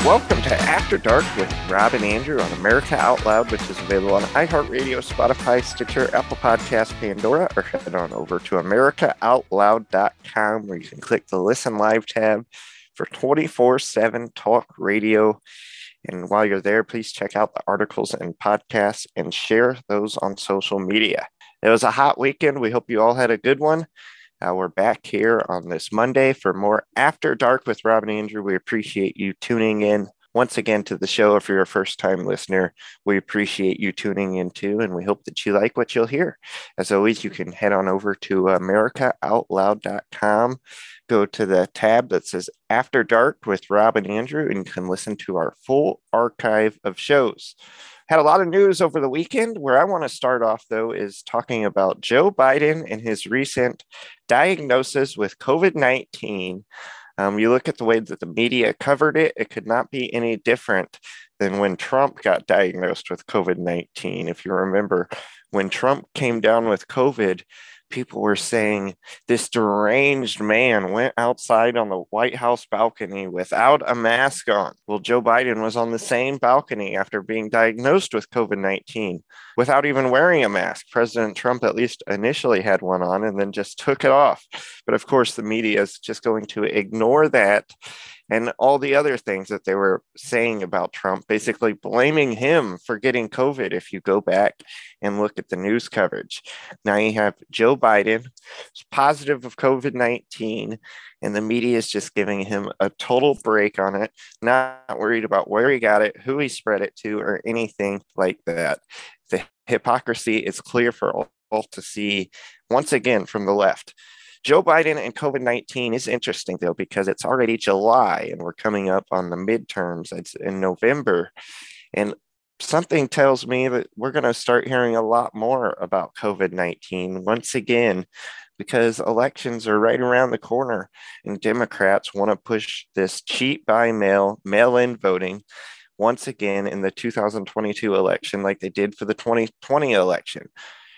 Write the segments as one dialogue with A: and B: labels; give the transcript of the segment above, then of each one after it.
A: Welcome to After Dark with Rob and Andrew on America Out Loud, which is available on iHeartRadio, Spotify, Stitcher, Apple Podcasts, Pandora, or head on over to americaoutloud.com where you can click the Listen Live tab for 24/7 talk radio. And while you're there, please check out the articles and podcasts and share those on social media. It was a hot weekend. We hope you all had a good one. We're back here on this Monday for more After Dark with Rob and Andrew. We appreciate you tuning in once again to the show. If you're a first-time listener, we appreciate you tuning in too, and we hope that you like what you'll hear. As always, you can head on over to americaoutloud.com, go to the tab that says After Dark with Rob and Andrew, and you can listen to our full archive of shows. Had a lot of news over the weekend. Where I want to start off, though, is talking about Joe Biden and his recent diagnosis with COVID-19. You look at the way that the media covered it, it could not be any different than when Trump got diagnosed with COVID-19. If you remember, when Trump came down with COVID, people were saying this deranged man went outside on the White House balcony without a mask on. Well, Joe Biden was on the same balcony after being diagnosed with COVID-19 without even wearing a mask. President Trump at least initially had one on and then just took it off. But of course, the media is just going to ignore that and all the other things that they were saying about Trump, basically blaming him for getting COVID if you go back and look at the news coverage. Now you have Joe Biden, positive of COVID-19, and the media is just giving him a total break on it, not worried about where he got it, who he spread it to, or anything like that. The hypocrisy is clear for all to see once again from the left. Joe Biden and COVID-19 is interesting, though, because it's already July and we're coming up on the midterms. It's in November. And something tells me that we're going to start hearing a lot more about COVID-19 once again, because elections are right around the corner and Democrats want to push this cheat by mail-in voting once again in the 2022 election like they did for the 2020 election.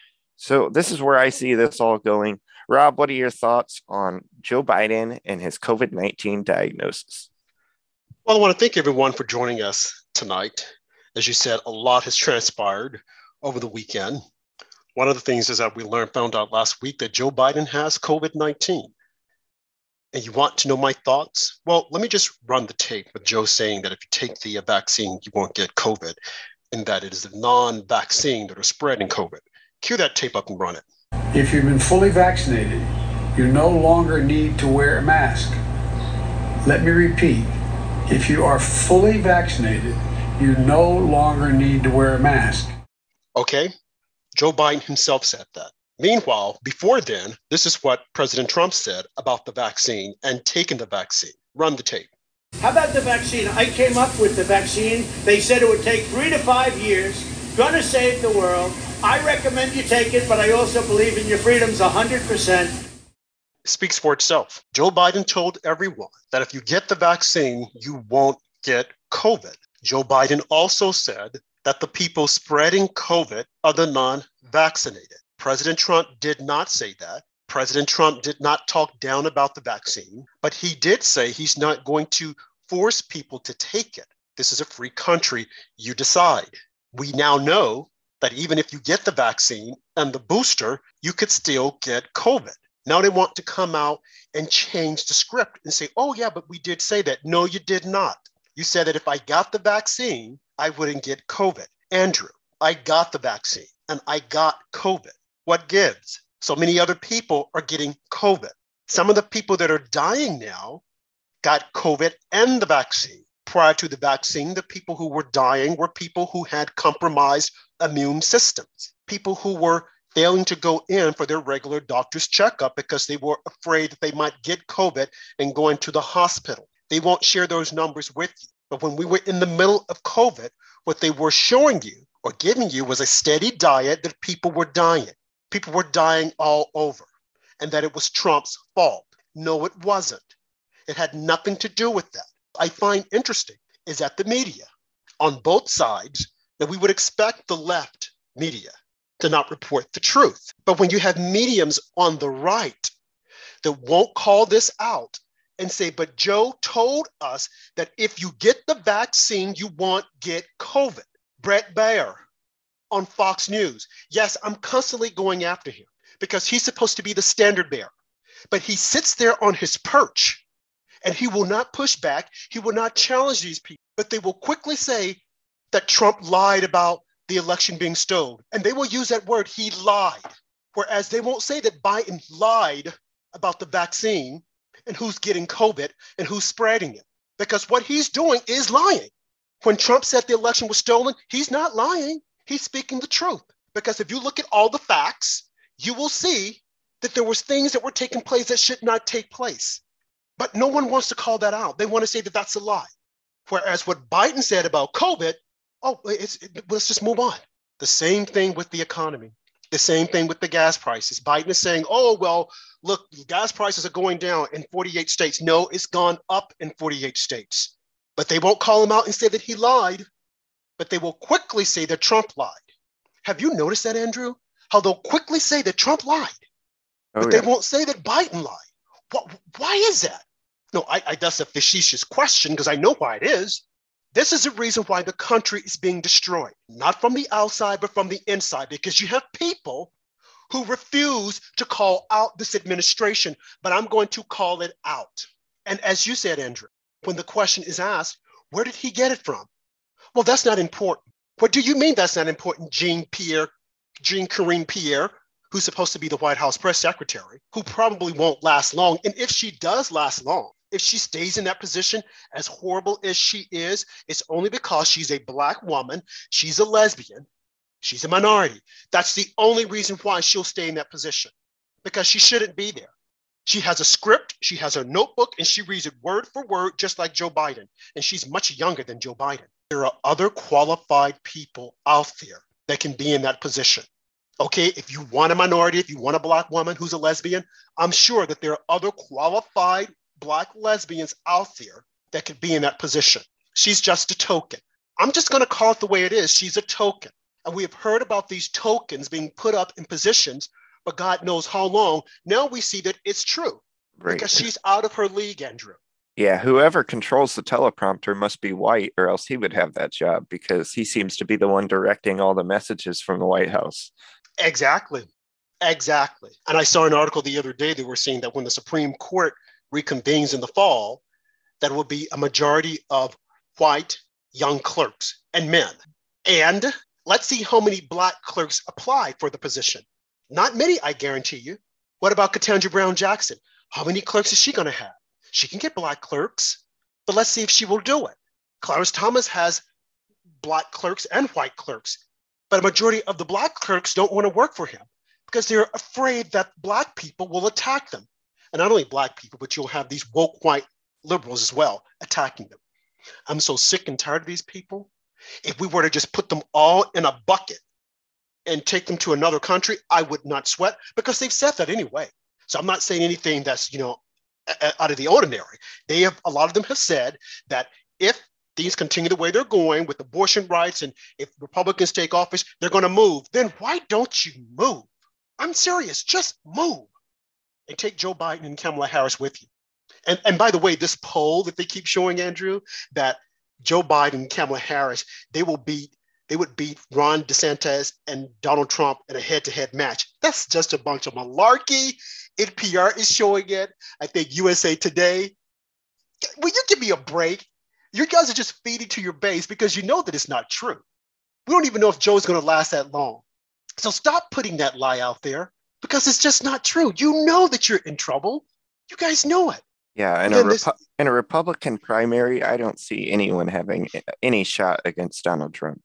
A: So this is where I see this all going. Rob, what are your thoughts on Joe Biden and his COVID-19 diagnosis?
B: Well, I want to thank everyone for joining us tonight. As you said, a lot has transpired over the weekend. One of the things is that we found out last week that Joe Biden has COVID-19. And you want to know my thoughts? Well, let me just run the tape with Joe saying that if you take the vaccine, you won't get COVID, and that it is the non-vaccine that are spreading COVID. Cue that tape up and run it.
C: If you've been fully vaccinated, you no longer need to wear a mask. Let me repeat, if you are fully vaccinated, you no longer need to wear a mask.
B: Okay, Joe Biden himself said that. Meanwhile, before then, this is what President Trump said about the vaccine and taking the vaccine. Run the tape.
D: How about the vaccine? I came up with the vaccine. They said it would take 3 to 5 years, gonna save the world. I recommend you take it, but I also believe in your freedoms 100%.
B: Speaks for itself. Joe Biden told everyone that if you get the vaccine, you won't get COVID. Joe Biden also said that the people spreading COVID are the non-vaccinated. President Trump did not say that. President Trump did not talk down about the vaccine, but he did say he's not going to force people to take it. This is a free country. You decide. We now know that even if you get the vaccine and the booster, you could still get COVID. Now they want to come out and change the script and say, oh yeah, but we did say that. No, you did not. You said that if I got the vaccine, I wouldn't get COVID. Andrew, I got the vaccine and I got COVID. What gives? So many other people are getting COVID. Some of the people that are dying now got COVID and the vaccine. Prior to the vaccine, the people who were dying were people who had compromised immune systems, people who were failing to go in for their regular doctor's checkup because they were afraid that they might get COVID and go into the hospital. They won't share those numbers with you. But when we were in the middle of COVID, what they were showing you or giving you was a steady diet that people were dying. People were dying all over, and that it was Trump's fault. No, it wasn't. It had nothing to do with that. I find interesting is that the media on both sides, that we would expect the left media to not report the truth. But when you have mediums on the right that won't call this out and say, but Joe told us that if you get the vaccine, you won't get COVID. Brett Baier on Fox News. Yes, I'm constantly going after him because he's supposed to be the standard bearer, but he sits there on his perch and he will not push back. He will not challenge these people, but they will quickly say that Trump lied about the election being stolen. And they will use that word, he lied. Whereas they won't say that Biden lied about the vaccine and who's getting COVID and who's spreading it. Because what he's doing is lying. When Trump said the election was stolen, he's not lying. He's speaking the truth. Because if you look at all the facts, you will see that there was things that were taking place that should not take place. But no one wants to call that out. They want to say that that's a lie. Whereas what Biden said about COVID, let's just move on. The same thing with the economy. The same thing with the gas prices. Biden is saying, oh, well, look, gas prices are going down in 48 states. No, it's gone up in 48 states. But they won't call him out and say that he lied, but they will quickly say that Trump lied. Have you noticed that, Andrew? How they'll quickly say that Trump lied, but they won't say that Biden lied. Why is that? No, that's a facetious question because I know why it is. This is the reason why the country is being destroyed, not from the outside, but from the inside, because you have people who refuse to call out this administration, but I'm going to call it out. And as you said, Andrew, when the question is asked, where did he get it from? Well, that's not important. What do you mean that's not important, Jean-Karine Pierre, who's supposed to be the White House press secretary, who probably won't last long. And if she does last long, if she stays in that position, as horrible as she is, it's only because she's a Black woman, she's a lesbian, she's a minority. That's the only reason why she'll stay in that position, because she shouldn't be there. She has a script, she has a notebook, and she reads it word for word, just like Joe Biden. And she's much younger than Joe Biden. There are other qualified people out there that can be in that position. Okay, if you want a minority, if you want a Black woman who's a lesbian, I'm sure that there are other qualified Black lesbians out there that could be in that position. She's just a token. I'm just going to call it the way it is. She's a token. And we have heard about these tokens being put up in positions, but God knows how long. Now we see that it's true, right? Because she's out of her league, Andrew.
A: Yeah, whoever controls the teleprompter must be white, or else he would have that job, because he seems to be the one directing all the messages from the White House.
B: Exactly. And I saw an article the other day that were saying that when the Supreme Court reconvenes in the fall, that will be a majority of white young clerks and men. And let's see how many Black clerks apply for the position. Not many, I guarantee you. What about Ketanji Brown Jackson? How many clerks is she going to have? She can get Black clerks, but let's see if she will do it. Clarence Thomas has Black clerks and white clerks, but a majority of the Black clerks don't want to work for him because they're afraid that Black people will attack them. And not only Black people, but you'll have these woke white liberals as well attacking them. I'm so sick and tired of these people. If we were to just put them all in a bucket and take them to another country, I would not sweat, because they've said that anyway. So I'm not saying anything that's, out of the ordinary. A lot of them have said that if things continue the way they're going with abortion rights, and if Republicans take office, they're going to move. Then why don't you move? I'm serious, just move. And take Joe Biden and Kamala Harris with you. And by the way, this poll that they keep showing, Andrew, that Joe Biden and Kamala Harris, they would beat Ron DeSantis and Donald Trump in a head-to-head match. That's just a bunch of malarkey. NPR is showing it. I think USA Today. Will you give me a break? You guys are just feeding to your base because you know that it's not true. We don't even know if Joe's going to last that long. So stop putting that lie out there, because it's just not true. You know that you're in trouble. You guys know it.
A: Yeah, in a Republican primary, I don't see anyone having any shot against Donald Trump.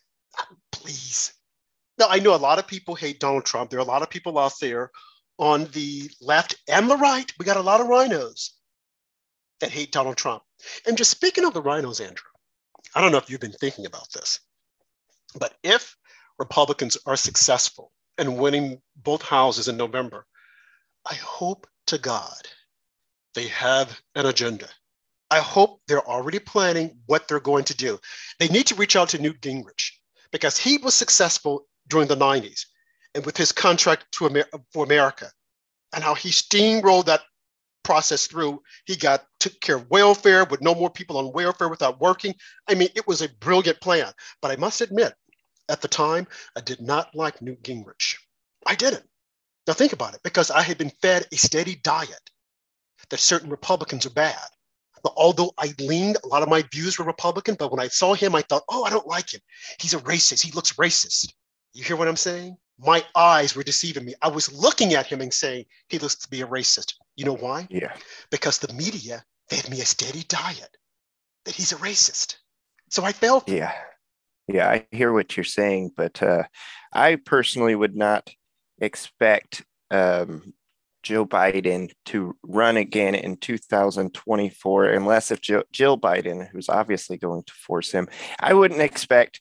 B: Please. Now, I know a lot of people hate Donald Trump. There are a lot of people out there on the left and the right. We got a lot of rhinos that hate Donald Trump. And just speaking of the rhinos, Andrew, I don't know if you've been thinking about this, but if Republicans are successful in winning both houses in November, I hope to God they have an agenda. I hope they're already planning what they're going to do. They need to reach out to Newt Gingrich, because he was successful during the 90s and with his contract for America, and how he steamrolled that process through. He took care of welfare with no more people on welfare without working. I mean, it was a brilliant plan. But I must admit, at the time, I did not like Newt Gingrich. I didn't. Now think about it, because I had been fed a steady diet that certain Republicans are bad. But although I leaned, a lot of my views were Republican, but when I saw him, I thought, oh, I don't like him. He's a racist. He looks racist. You hear what I'm saying? My eyes were deceiving me. I was looking at him and saying, he looks to be a racist. You know why?
A: Yeah.
B: Because the media fed me a steady diet that he's a racist. So I fell for it.
A: Yeah. Yeah, I hear what you're saying, but I personally would not expect Joe Biden to run again in 2024 unless if Jill Biden, who's obviously going to force him, I wouldn't expect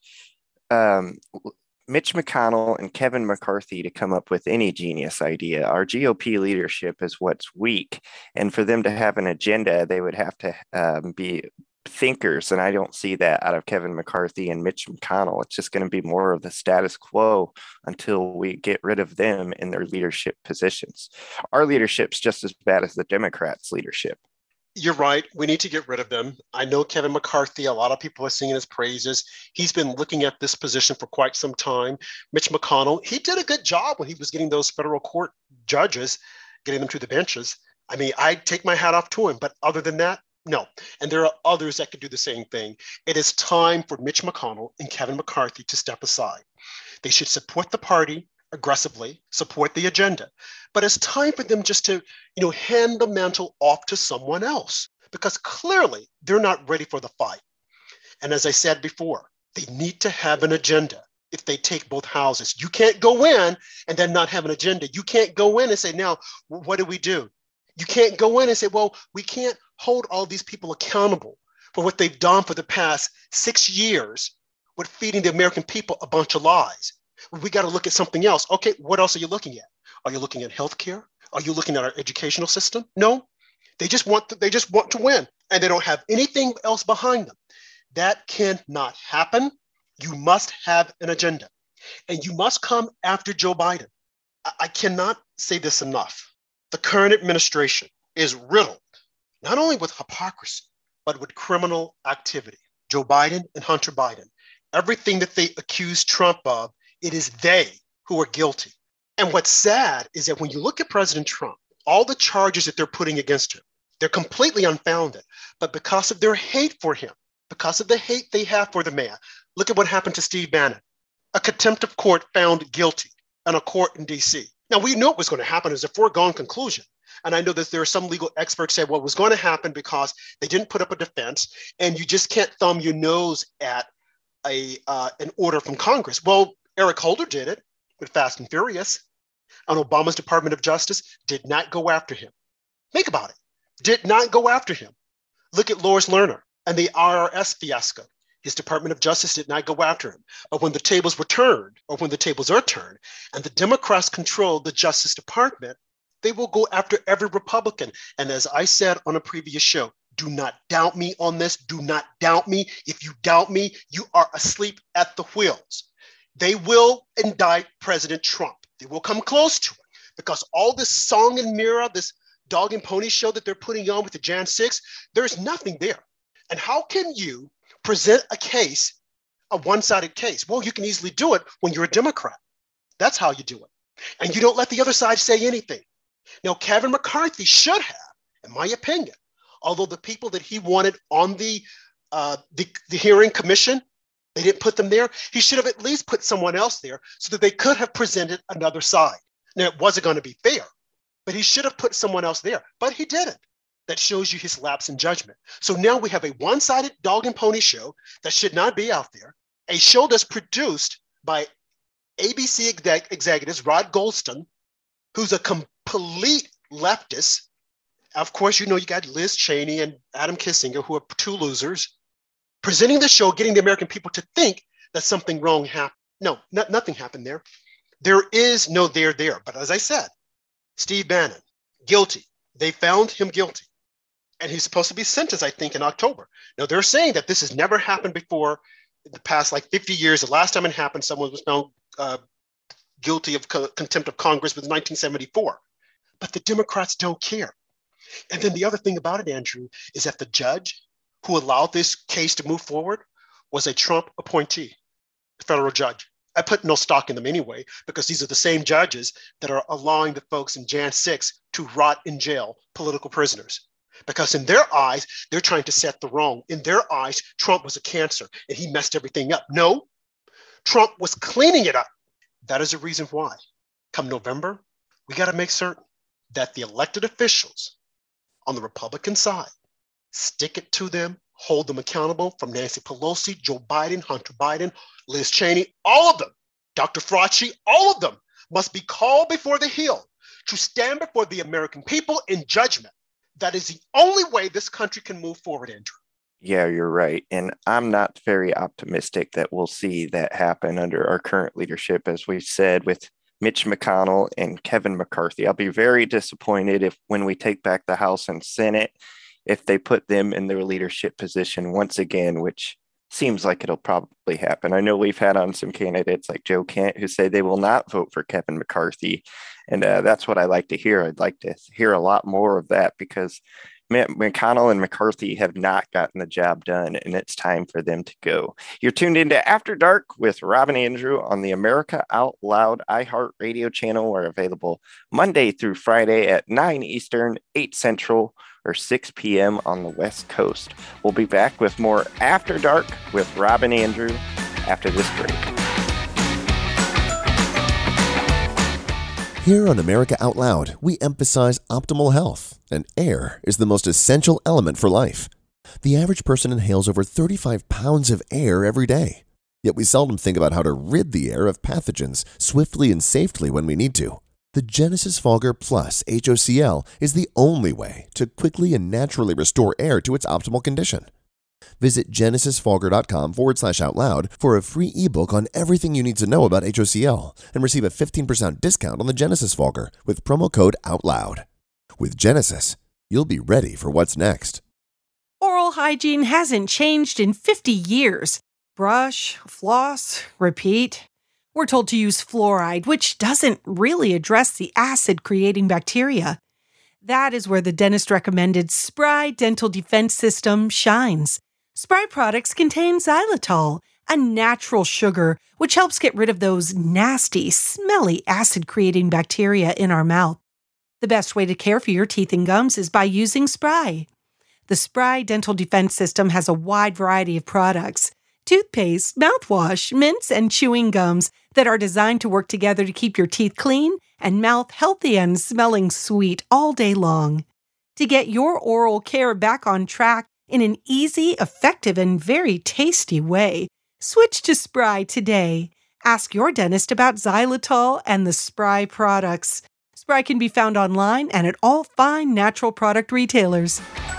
A: Mitch McConnell and Kevin McCarthy to come up with any genius idea. Our GOP leadership is what's weak, and for them to have an agenda, they would have to be thinkers, and I don't see that out of Kevin McCarthy and Mitch McConnell. It's just going to be more of the status quo until we get rid of them in their leadership positions. Our leadership's just as bad as the Democrats' leadership.
B: You're right. We need to get rid of them. I know Kevin McCarthy, a lot of people are singing his praises. He's been looking at this position for quite some time. Mitch McConnell, he did a good job when he was getting those federal court judges, getting them to the benches. I mean, I take my hat off to him, but other than that, no. And there are others that could do the same thing. It is time for Mitch McConnell and Kevin McCarthy to step aside. They should support the party aggressively, support the agenda. But it's time for them just to, hand the mantle off to someone else, because clearly they're not ready for the fight. And as I said before, they need to have an agenda if they take both houses. You can't go in and then not have an agenda. You can't go in and say, now, what do we do? You can't go in and say, well, we can't hold all these people accountable for what they've done for the past 6 years with feeding the American people a bunch of lies. We got to look at something else. Okay, what else are you looking at? Are you looking at healthcare? Are you looking at our educational system? No, they just want to win, and they don't have anything else behind them. That cannot happen. You must have an agenda, and you must come after Joe Biden. I cannot say this enough. The current administration is riddled not only with hypocrisy, but with criminal activity. Joe Biden and Hunter Biden, everything that they accuse Trump of, it is they who are guilty. And what's sad is that when you look at President Trump, all the charges that they're putting against him, they're completely unfounded. But because of their hate for him, because of the hate they have for the man, look at what happened to Steve Bannon. A contempt of court found guilty in a court in D.C. Now, we knew it was going to happen as a foregone conclusion. And I know that there are some legal experts say, well, it was going to happen because they didn't put up a defense, and you just can't thumb your nose at an order from Congress. Well, Eric Holder did it with Fast and Furious, and Obama's Department of Justice did not go after him. Think about it. Did not go after him. Look at Lois Lerner and the IRS fiasco. His Department of Justice did not go after him. But when the tables were turned, or when the tables are turned, and the Democrats control the Justice Department, they will go after every Republican. And as I said on a previous show, do not doubt me on this. Do not doubt me. If you doubt me, you are asleep at the wheels. They will indict President Trump. They will come close to it, because all this song and mirror, this dog and pony show that they're putting on with the Jan 6, there's nothing there. And how can you present a case, a one-sided case? Well, you can easily do it when you're a Democrat. That's how you do it. And you don't let the other side say anything. Now, Kevin McCarthy should have, in my opinion, although the people that he wanted on the hearing commission, they didn't put them there, he should have at least put someone else there so that they could have presented another side. Now, it wasn't going to be fair, but he should have put someone else there, but he didn't. That shows you his lapse in judgment. So now we have a one-sided dog and pony show that should not be out there, a show that's produced by ABC executives, Rod Goldstein, who's a complete leftist. Of course, you got Liz Cheney and Adam Kissinger, who are two losers, presenting the show, getting the American people to think that something wrong happened. No, nothing happened there. There is no there. But as I said, Steve Bannon, guilty. They found him guilty. And he's supposed to be sentenced, I think, in October. Now, they're saying that this has never happened before in the past, 50 years. The last time it happened, someone was found guilty of contempt of Congress was 1974. But the Democrats don't care. And then the other thing about it, Andrew, is that the judge who allowed this case to move forward was a Trump appointee, a federal judge. I put no stock in them anyway, because these are the same judges that are allowing the folks in Jan 6 to rot in jail, political prisoners. Because in their eyes, they're trying to set the wrong. In their eyes, Trump was a cancer and he messed everything up. No, Trump was cleaning it up. That is the reason why. Come November, we got to make certain that the elected officials on the Republican side stick it to them, hold them accountable, from Nancy Pelosi, Joe Biden, Hunter Biden, Liz Cheney, all of them, Dr. Fauci, all of them must be called before the hill to stand before the American people in judgment. That is the only way this country can move forward, Andrew.
A: Yeah, you're right. And I'm not very optimistic that we'll see that happen under our current leadership, as we've said, with Mitch McConnell and Kevin McCarthy. I'll be very disappointed if, when we take back the House and Senate, if they put them in their leadership position once again, which seems like it'll probably happen. I know we've had on some candidates like Joe Kent who say they will not vote for Kevin McCarthy. And that's what I like to hear. I'd like to hear a lot more of that, because McConnell and McCarthy have not gotten the job done, and it's time for them to go. You're tuned into After Dark with Rob and Andrew on the America Out Loud iHeartRadio channel. We're available Monday through Friday at 9 Eastern, 8 Central, or 6 p.m. on the West Coast. We'll be back with more After Dark with Rob and Andrew after this break.
E: Here on America Out Loud, we emphasize optimal health, and air is the most essential element for life. The average person inhales over 35 pounds of air every day, yet we seldom think about how to rid the air of pathogens swiftly and safely when we need to. The Genesis Fogger Plus HOCl is the only way to quickly and naturally restore air to its optimal condition. Visit genesisfogger.com/outloud for a free ebook on everything you need to know about HOCl and receive a 15% discount on the Genesis Fogger with promo code OUTLOUD. With Genesis, you'll be ready for what's next.
F: Oral hygiene hasn't changed in 50 years. Brush, floss, repeat. We're told to use fluoride, which doesn't really address the acid-creating bacteria. That is where the dentist-recommended Spry Dental Defense System shines. Spry products contain xylitol, a natural sugar which helps get rid of those nasty, smelly acid-creating bacteria in our mouth. The best way to care for your teeth and gums is by using Spry. The Spry Dental Defense System has a wide variety of products: toothpaste, mouthwash, mints, and chewing gums that are designed to work together to keep your teeth clean and mouth healthy and smelling sweet all day long. To get your oral care back on track in an easy, effective, and very tasty way, switch to Spry today. Ask your dentist about xylitol and the Spry products. Spry can be found online and at all fine natural product retailers.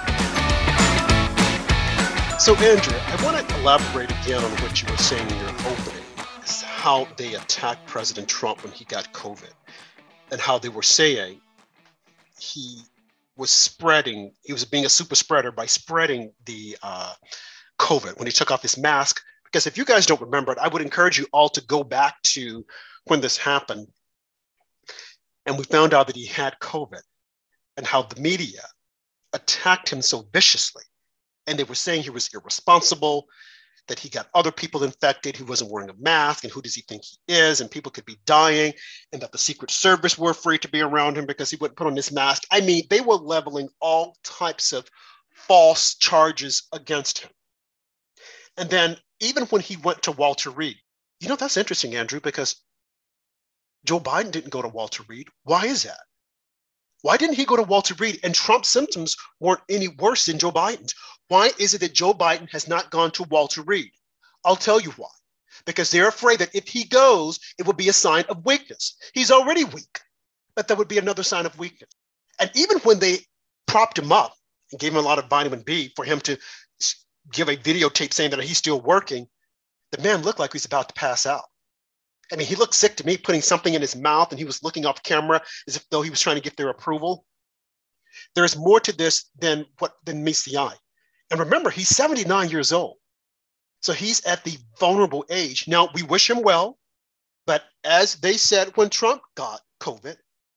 B: So, Andrew, I want to elaborate again on what you were saying in your opening, is how they attacked President Trump when he got COVID, and how they were saying he was being a super spreader by spreading the COVID when he took off his mask. Because if you guys don't remember it, I would encourage you all to go back to when this happened, and we found out that he had COVID, and how the media attacked him so viciously. And they were saying he was irresponsible, that he got other people infected, he wasn't wearing a mask, and who does he think he is, and people could be dying, and that the Secret Service were free to be around him because he wouldn't put on his mask. I mean, they were leveling all types of false charges against him. And then even when he went to Walter Reed, that's interesting, Andrew, because Joe Biden didn't go to Walter Reed. Why is that? Why didn't he go to Walter Reed? And Trump's symptoms weren't any worse than Joe Biden's. Why is it that Joe Biden has not gone to Walter Reed? I'll tell you why. Because they're afraid that if he goes, it will be a sign of weakness. He's already weak, but that would be another sign of weakness. And even when they propped him up and gave him a lot of vitamin B for him to give a videotape saying that he's still working, the man looked like he's about to pass out. I mean, he looked sick to me, putting something in his mouth, and he was looking off camera as if though he was trying to get their approval. There's more to this than meets the eye. And remember, he's 79 years old. So he's at the vulnerable age. Now, we wish him well, but as they said when Trump got COVID,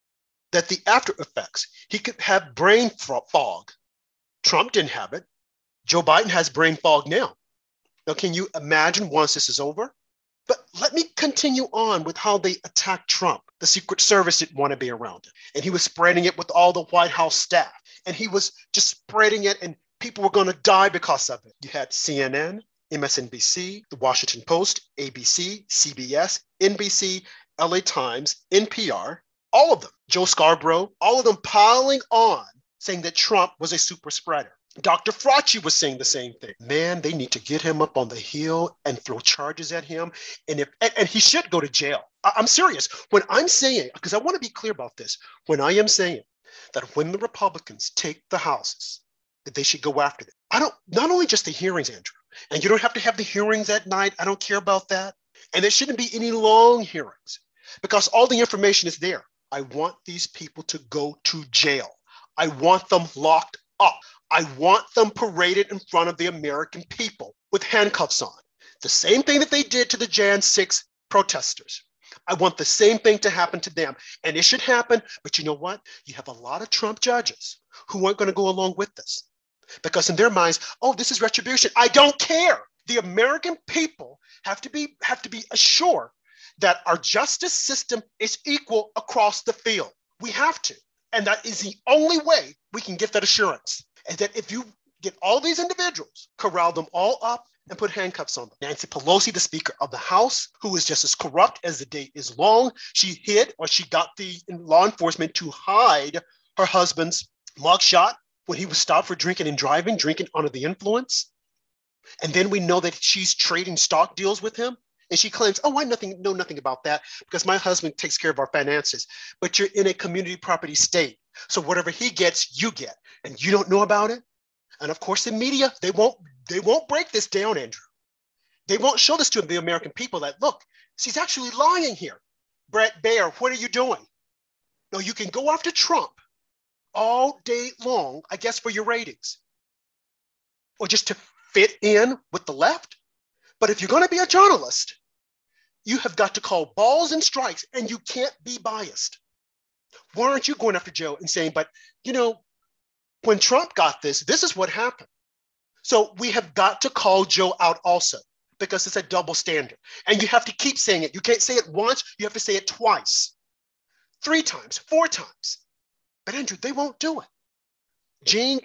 B: that the after effects, he could have brain fog. Trump didn't have it. Joe Biden has brain fog now. Now, can you imagine once this is over? But let me continue on with how they attacked Trump. The Secret Service didn't want to be around it. And he was spreading it with all the White House staff. And he was just spreading it, and people were going to die because of it. You had CNN, MSNBC, The Washington Post, ABC, CBS, NBC, LA Times, NPR, all of them, Joe Scarborough, all of them piling on saying that Trump was a super spreader. Dr. Fauci was saying the same thing. Man, they need to get him up on the hill and throw charges at him. And he should go to jail. I'm serious. When I'm saying, because I want to be clear about this, when I am saying that when the Republicans take the houses, that they should go after them. Not only just the hearings, Andrew, and you don't have to have the hearings at night. I don't care about that. And there shouldn't be any long hearings because all the information is there. I want these people to go to jail. I want them locked up. I want them paraded in front of the American people with handcuffs on. The same thing that they did to the Jan 6 protesters. I want the same thing to happen to them. And it should happen. But you know what? You have a lot of Trump judges who aren't going to go along with this. Because in their minds, oh, this is retribution. I don't care. The American people have to be assured that our justice system is equal across the field. We have to. And that is the only way we can get that assurance. And that if you get all these individuals, corral them all up and put handcuffs on them. Nancy Pelosi, the Speaker of the House, who is just as corrupt as the day is long, she got the law enforcement to hide her husband's mugshot when he was stopped for drinking and driving, drinking under the influence. And then we know that she's trading stock deals with him. And she claims, oh, I know nothing about that because my husband takes care of our finances. But you're in a community property state. So whatever he gets, you get. And you don't know about it. And of course, the media, they won't break this down, Andrew. They won't show this to the American people that, look, she's actually lying here. Bret Baier, what are you doing? No, you can go after Trump all day long, I guess, for your ratings. Or just to fit in with the left. But if you're going to be a journalist, you have got to call balls and strikes, and you can't be biased. Why aren't you going after Joe and saying, but, you know, when Trump got this is what happened. So we have got to call Joe out also, because it's a double standard. And you have to keep saying it. You can't say it once. You have to say it twice, 3 times, 4 times. But Andrew, they won't do it. Jean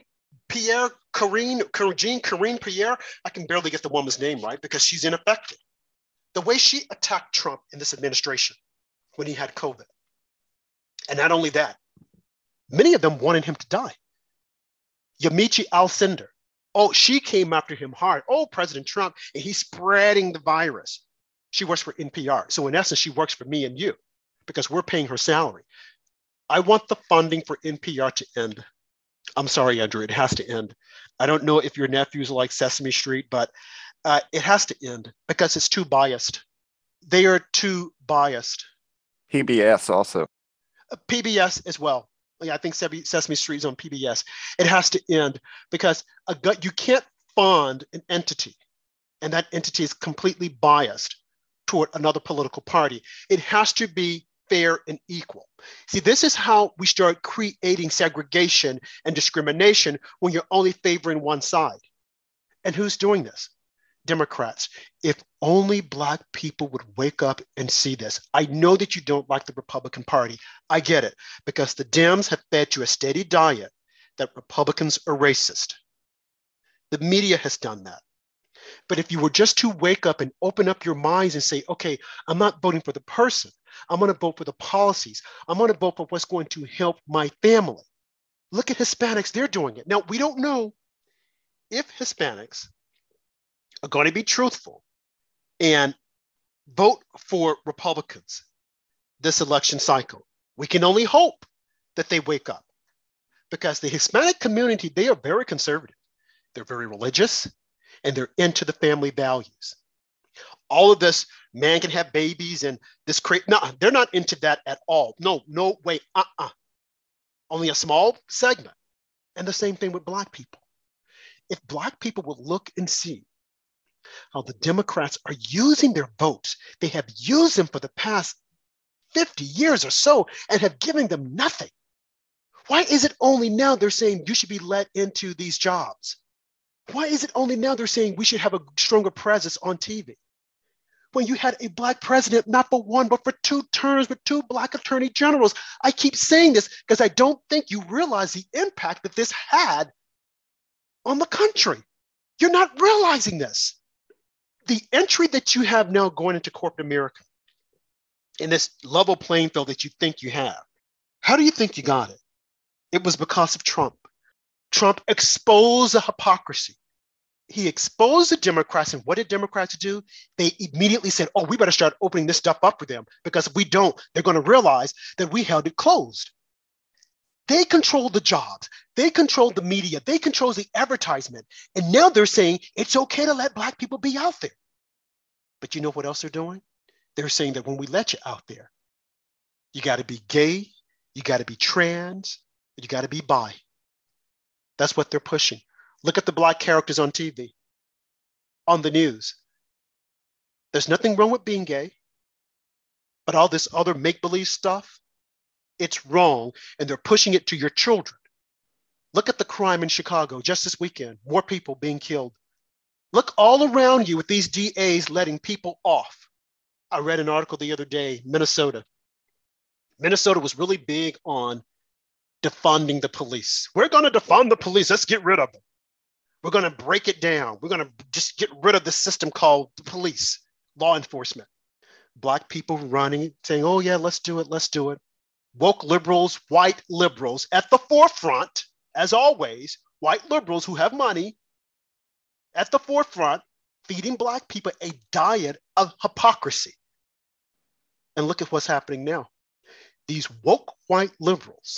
B: Karine Pierre, I can barely get the woman's name right because she's ineffective. The way she attacked Trump in this administration when he had COVID. And not only that, many of them wanted him to die. Yamiche Alcindor, oh, she came after him hard. Oh, President Trump, and he's spreading the virus. She works for NPR. So in essence, she works for me and you because we're paying her salary. I want the funding for NPR to end. I'm sorry, Andrew, it has to end. I don't know if your nephews like Sesame Street, but it has to end because it's too biased. They are too biased.
A: PBS also.
B: PBS as well. I think Sesame Street is on PBS. It has to end because you can't fund an entity, and that entity is completely biased toward another political party. It has to be fair and equal. See, this is how we start creating segregation and discrimination when you're only favoring one side. And who's doing this? Democrats. If only Black people would wake up and see this. I know that you don't like the Republican Party. I get it, because the Dems have fed you a steady diet that Republicans are racist. The media has done that. But if you were just to wake up and open up your minds and say, okay, I'm not voting for the person. I'm going to vote for the policies. I'm going to vote for what's going to help my family. Look at Hispanics. They're doing it. Now, we don't know if Hispanics are going to be truthful and vote for Republicans this election cycle. We can only hope that they wake up, because the Hispanic community, they are very conservative. They're very religious, and they're into the family values. All of this, man can have babies and this no, they're not into that at all. No way, Only a small segment. And the same thing with Black people. If Black people will look and see how the Democrats are using their votes, they have used them for the past 50 years or so and have given them nothing. Why is it only now they're saying you should be let into these jobs? Why is it only now they're saying we should have a stronger presence on TV? When you had a Black president, not for one, but for 2 terms with 2 Black attorney generals. I keep saying this because I don't think you realize the impact that this had on the country. You're not realizing this. The entry that you have now going into corporate America in this level playing field that you think you have, how do you think you got it? It was because of Trump. Trump exposed the hypocrisy. He exposed the Democrats, and what did Democrats do? They immediately said, oh, we better start opening this stuff up for them, because if we don't, they're going to realize that we held it closed. They controlled the jobs. They controlled the media. They controlled the advertisement. And now they're saying it's okay to let Black people be out there. But you know what else they're doing? They're saying that when we let you out there, you got to be gay, you got to be trans, you got to be bi. That's what they're pushing. Look at the Black characters on TV, on the news. There's nothing wrong with being gay, but all this other make-believe stuff, it's wrong, and they're pushing it to your children. Look at the crime in Chicago just this weekend, more people being killed. Look all around you with these DAs letting people off. I read an article the other day, Minnesota. Minnesota was really big on defunding the police. We're going to defund the police. Let's get rid of them. We're going to break it down. We're going to just get rid of the system called the police, law enforcement. Black people running, saying, oh yeah, let's do it. Let's do it. Woke liberals, white liberals at the forefront, as always, white liberals who have money at the forefront, feeding Black people a diet of hypocrisy. And look at what's happening now. These woke white liberals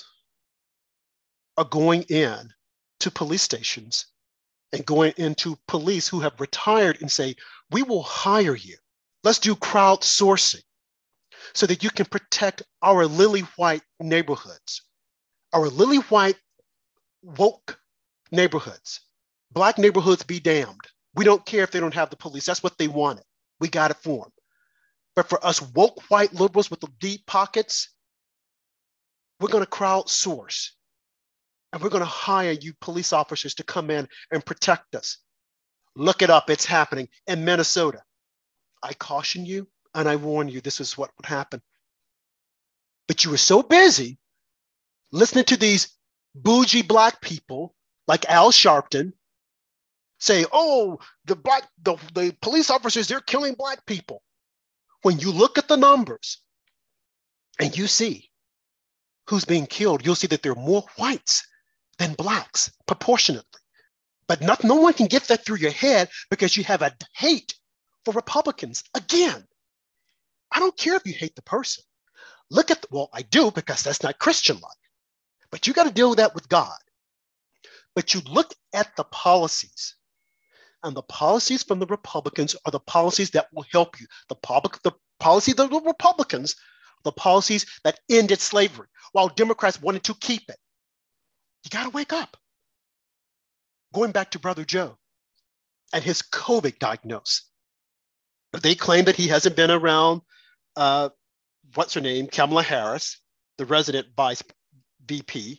B: are going in to police stations and going into police who have retired and say, we will hire you. Let's do crowdsourcing so that you can protect our lily white neighborhoods, our lily white woke neighborhoods. Black neighborhoods be damned. We don't care if they don't have the police. That's what they wanted. We got it for them. But for us woke white liberals with the deep pockets, we're going to crowdsource. And we're going to hire you police officers to come in and protect us. Look it up. It's happening in Minnesota. I caution you and I warn you, this is what would happen. But you were so busy listening to these bougie Black people like Al Sharpton say, oh, the police officers, they're killing Black people. When you look at the numbers and you see who's being killed, you'll see that there are more whites than Blacks proportionately. But no one can get that through your head because you have a hate for Republicans. Again, I don't care if you hate the person. Look at, well, I do because that's not Christian-like. But you got to deal with that with God. But you look at the policies, and the policies from the Republicans are the policies that will help you. The policies of the Republicans, the policies that ended slavery, while Democrats wanted to keep it. You got to wake up. Going back to Brother Joe and his COVID diagnosis. They claim that he hasn't been around, what's her name, Kamala Harris, the resident vice VP.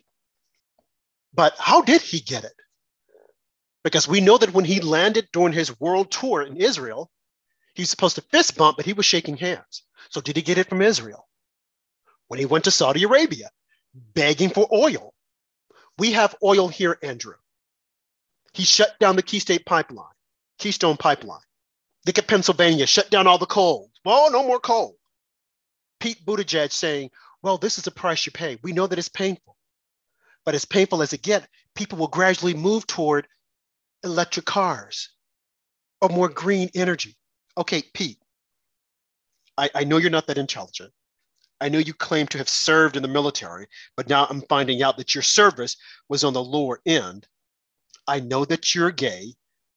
B: But how did he get it? Because we know that when he landed during his world tour in Israel, he's supposed to fist bump, but he was shaking hands. So did he get it from Israel? When he went to Saudi Arabia, begging for oil. We have oil here, Andrew. He shut down the Keystone Pipeline. Look at Pennsylvania, shut down all the coal. Well, no more coal. Pete Buttigieg saying, well, this is the price you pay. We know that it's painful. But as painful as it gets, people will gradually move toward electric cars or more green energy. Okay, Pete, I know you're not that intelligent. I know you claim to have served in the military, but now I'm finding out that your service was on the lower end. I know that you're gay.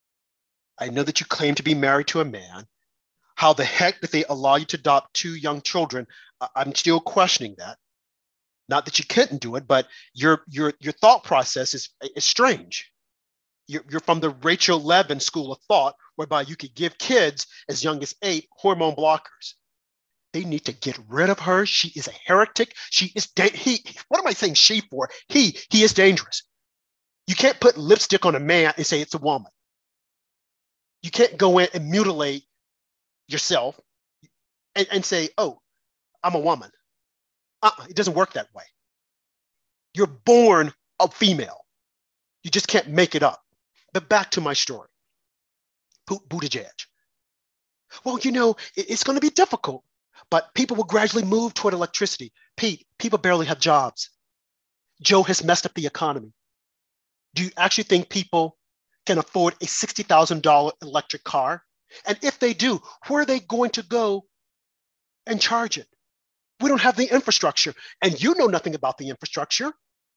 B: I know that you claim to be married to a man. How the heck did they allow you to adopt 2 young children? I'm still questioning that. Not that you couldn't do it, but your thought process is strange. You're from the Rachel Levin school of thought, whereby you could give kids as young as 8 hormone blockers. They need to get rid of her. She is a heretic. She is, what am I saying she for? He is dangerous. You can't put lipstick on a man and say it's a woman. You can't go in and mutilate yourself and say, oh, I'm a woman. It doesn't work that way. You're born a female. You just can't make it up. But back to my story. Buttigieg. Well, it's going to be difficult, but people will gradually move toward electricity. Pete, people barely have jobs. Joe has messed up the economy. Do you actually think people can afford a $60,000 electric car? And if they do, where are they going to go and charge it? We don't have the infrastructure, and you know nothing about the infrastructure.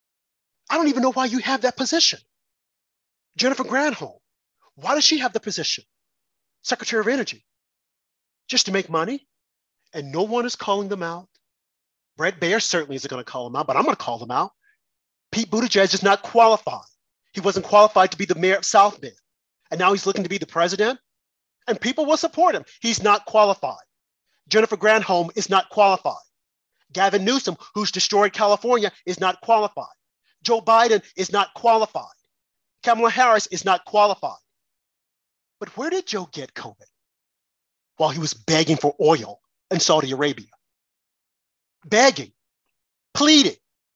B: I don't even know why you have that position. Jennifer Granholm, why does she have the position? Secretary of Energy, just to make money, and no one is calling them out. Brett Baer certainly isn't going to call them out, but I'm going to call them out. Pete Buttigieg is not qualified. He wasn't qualified to be the mayor of South Bend, and now he's looking to be the president, and people will support him. He's not qualified. Jennifer Granholm is not qualified. Gavin Newsom, who's destroyed California, is not qualified. Joe Biden is not qualified. Kamala Harris is not qualified. But where did Joe get COVID? While he was begging for oil in Saudi Arabia. Begging, pleading.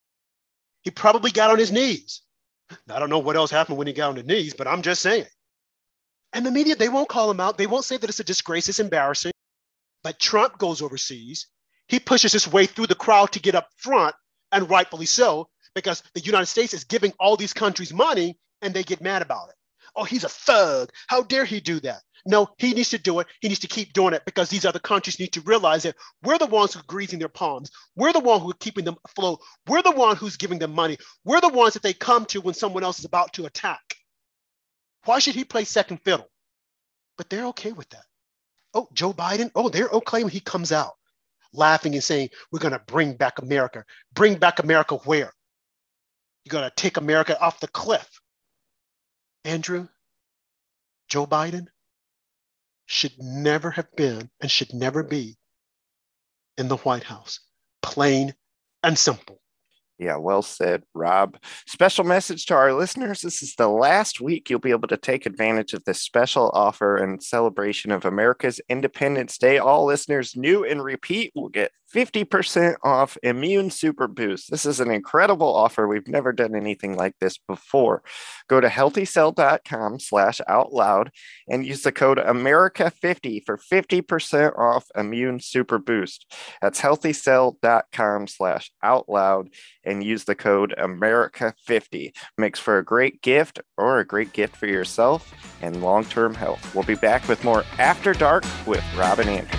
B: He probably got on his knees. I don't know what else happened when he got on his knees, but I'm just saying. And the media, they won't call him out. They won't say that it's a disgrace, it's embarrassing. But Trump goes overseas. He pushes his way through the crowd to get up front, and rightfully so, because the United States is giving all these countries money and they get mad about it. Oh, he's a thug. How dare he do that? No, he needs to do it. He needs to keep doing it because these other countries need to realize that we're the ones who are greasing their palms. We're the one who are keeping them afloat. We're the one who's giving them money. We're the ones that they come to when someone else is about to attack. Why should he play second fiddle? But they're okay with that. Oh, Joe Biden. Oh, they're okay when he comes out laughing and saying, we're going to bring back America. Bring back America where? You're going to take America off the cliff. Andrew, Joe Biden should never have been and should never be in the White House. Plain and simple.
A: Yeah, well said, Rob. Special message to our listeners. This is the last week you'll be able to take advantage of this special offer in celebration of America's Independence Day. All listeners, new and repeat, will get 50% off Immune Super Boost. This is an incredible offer. We've never done anything like this before. Go to healthycell.com/outloud and use the code America50 for 50% off Immune Super Boost. That's healthycell.com/outloud and use the code America50. Makes for a great gift or a great gift for yourself and long-term health. We'll be back with more After Dark with Rob and Andrew.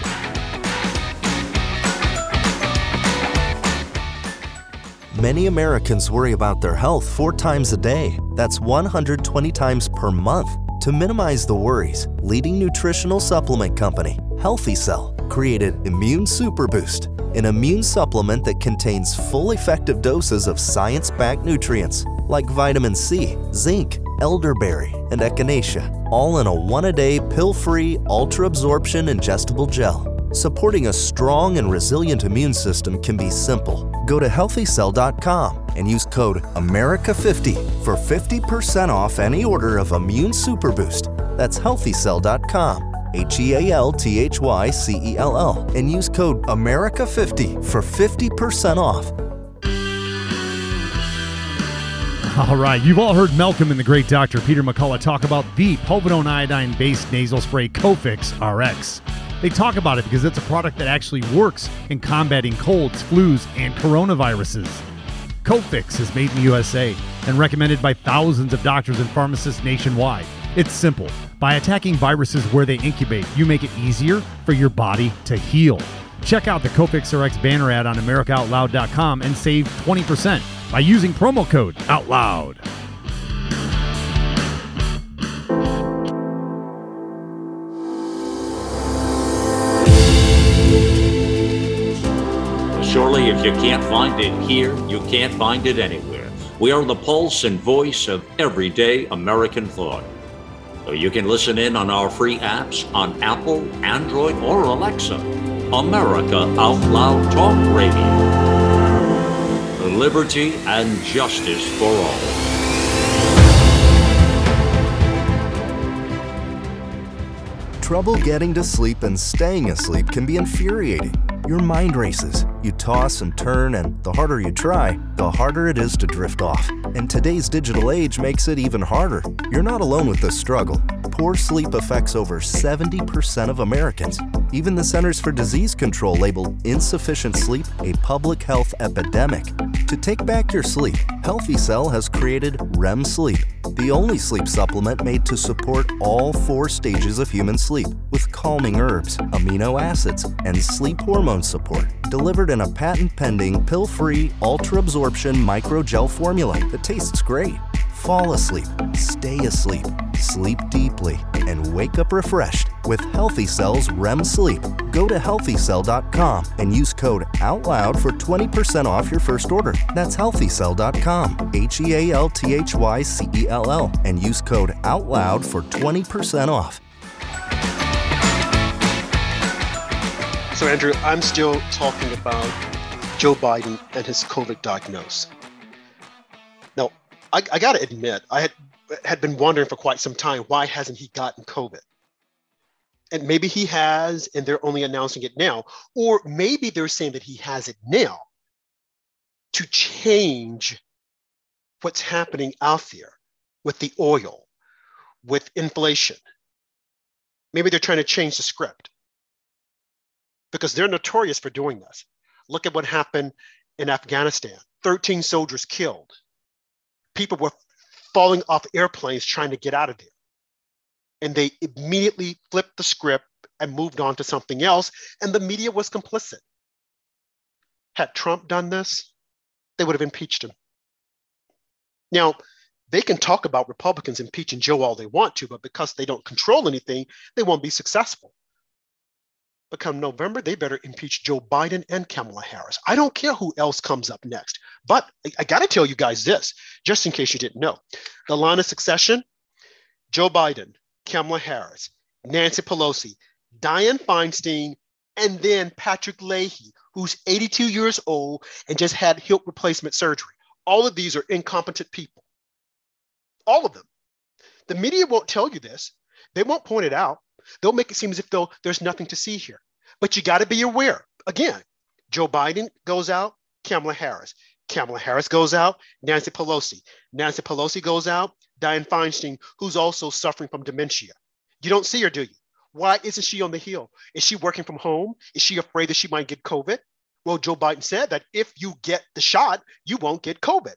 G: Many Americans worry about their health 4 times a day. That's 120 times per month. To minimize the worries, leading nutritional supplement company, Healthy Cell, created Immune Super Boost, an immune supplement that contains full effective doses of science-backed nutrients like vitamin C, zinc, elderberry, and echinacea, all in a 1-a-day pill-free ultra-absorption ingestible gel. Supporting a strong and resilient immune system can be simple. Go to healthycell.com and use code AMERICA50 for 50% off any order of Immune Super Boost. That's healthycell.com, HEALTHYCELL, and use code AMERICA50 for 50% off.
H: All right, you've all heard Malcolm and the great Dr. Peter McCullough talk about the povidone iodine-based nasal spray Cofix RX. They talk about it because it's a product that actually works in combating colds, flus, and coronaviruses. Cofix is made in the USA and recommended by thousands of doctors and pharmacists nationwide. It's simple. By attacking viruses where they incubate, you make it easier for your body to heal. Check out the Cofix RX banner ad on AmericaOutloud.com and save 20% by using promo code OUTLOUD.
I: Surely if you can't find it here, you can't find it anywhere. We are the pulse and voice of everyday American thought. So you can listen in on our free apps on Apple, Android, or Alexa. America Out Loud Talk Radio. Liberty and justice for all.
G: Trouble getting to sleep and staying asleep can be infuriating. Your mind races. You toss and turn, and the harder you try, the harder it is to drift off. And today's digital age makes it even harder. You're not alone with this struggle. Poor sleep affects over 70% of Americans. Even the Centers for Disease Control labeled insufficient sleep a public health epidemic. To take back your sleep, Healthy Cell has created REM Sleep, the only sleep supplement made to support all 4 stages of human sleep, with calming herbs, amino acids, and sleep hormone support, delivered in a patent-pending, pill-free, ultra-absorption microgel formula that tastes great. Fall asleep, stay asleep, sleep deeply, and wake up refreshed with Healthy Cell's REM Sleep. Go to healthycell.com and use code OUTLOUD for 20% off your first order. That's healthycell.com, HEALTHYCELL, and use code OUTLOUD for 20% off.
B: So, Andrew, I'm still talking about Joe Biden and his COVID diagnosis. Now, I got to admit, I had been wondering for quite some time, why hasn't he gotten COVID? And maybe he has, and they're only announcing it now. Or maybe they're saying that he has it now to change what's happening out there with the oil, with inflation. Maybe they're trying to change the script because they're notorious for doing this. Look at what happened in Afghanistan. 13 soldiers killed. People were falling off airplanes trying to get out of there. And they immediately flipped the script and moved on to something else. And the media was complicit. Had Trump done this, they would have impeached him. Now, they can talk about Republicans impeaching Joe all they want to, but because they don't control anything, they won't be successful. But come November, they better impeach Joe Biden and Kamala Harris. I don't care who else comes up next. But I got to tell you guys this, just in case you didn't know. The line of succession, Joe Biden, Kamala Harris, Nancy Pelosi, Dianne Feinstein, and then Patrick Leahy, who's 82 years old and just had hip replacement surgery. All of these are incompetent people. All of them. The media won't tell you this. They won't point it out. They'll make it seem as if though there's nothing to see here. But you got to be aware. Again, Joe Biden goes out, Kamala Harris. Kamala Harris goes out, Nancy Pelosi. Nancy Pelosi goes out, Dianne Feinstein, who's also suffering from dementia. You don't see her, do you? Why isn't she on the Hill? Is she working from home? Is she afraid that she might get COVID? Well, Joe Biden said that if you get the shot, you won't get COVID.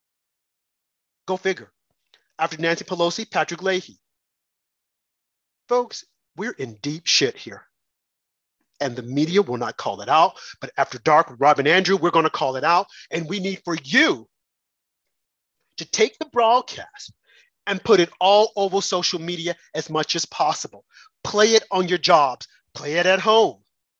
B: Go figure. After Nancy Pelosi, Patrick Leahy. Folks, we're in deep shit here. And the media will not call it out. But after dark with Rob and Andrew, we're going to call it out. And we need for you to take the broadcast and put it all over social media as much as possible. Play it on your jobs. Play it at home.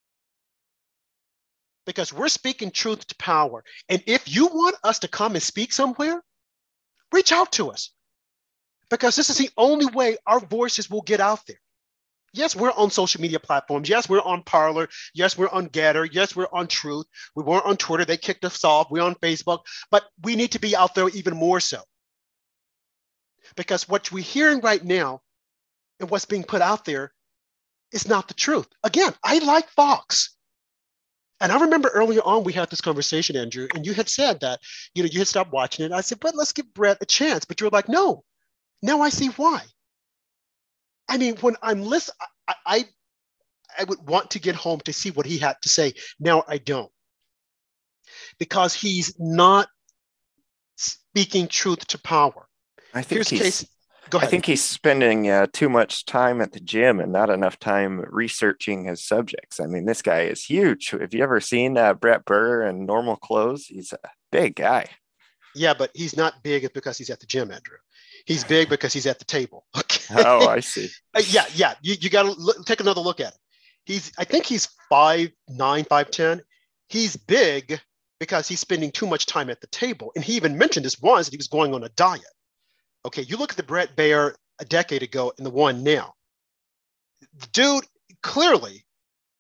B: Because we're speaking truth to power. And if you want us to come and speak somewhere, reach out to us. Because this is the only way our voices will get out there. Yes, we're on social media platforms. Yes, we're on Parler. Yes, we're on Getter. Yes, we're on Truth. We weren't on Twitter. They kicked us off. We're on Facebook. But we need to be out there even more so. Because what we're hearing right now and what's being put out there is not the truth. Again, I like Fox. And I remember earlier on, we had this conversation, Andrew, and you had said that, you had stopped watching it. I said, but let's give Brett a chance. But you're like, no, now I see why. I mean, when I'm listening, I would want to get home to see what he had to say. Now I don't. Because he's not speaking truth to power.
A: I think he's spending too much time at the gym and not enough time researching his subjects. I mean, this guy is huge. Have you ever seen Brett Burr in normal clothes? He's a big guy.
B: Yeah, but he's not big because he's at the gym, Andrew. He's big because he's at the table. Okay.
A: Oh, I see.
B: Yeah. You got to take another look at him. I think he's 5'9", 5'10". He's big because he's spending too much time at the table. And he even mentioned this once that he was going on a diet. Okay, you look at the Brett Baer a decade ago and the one now. The dude clearly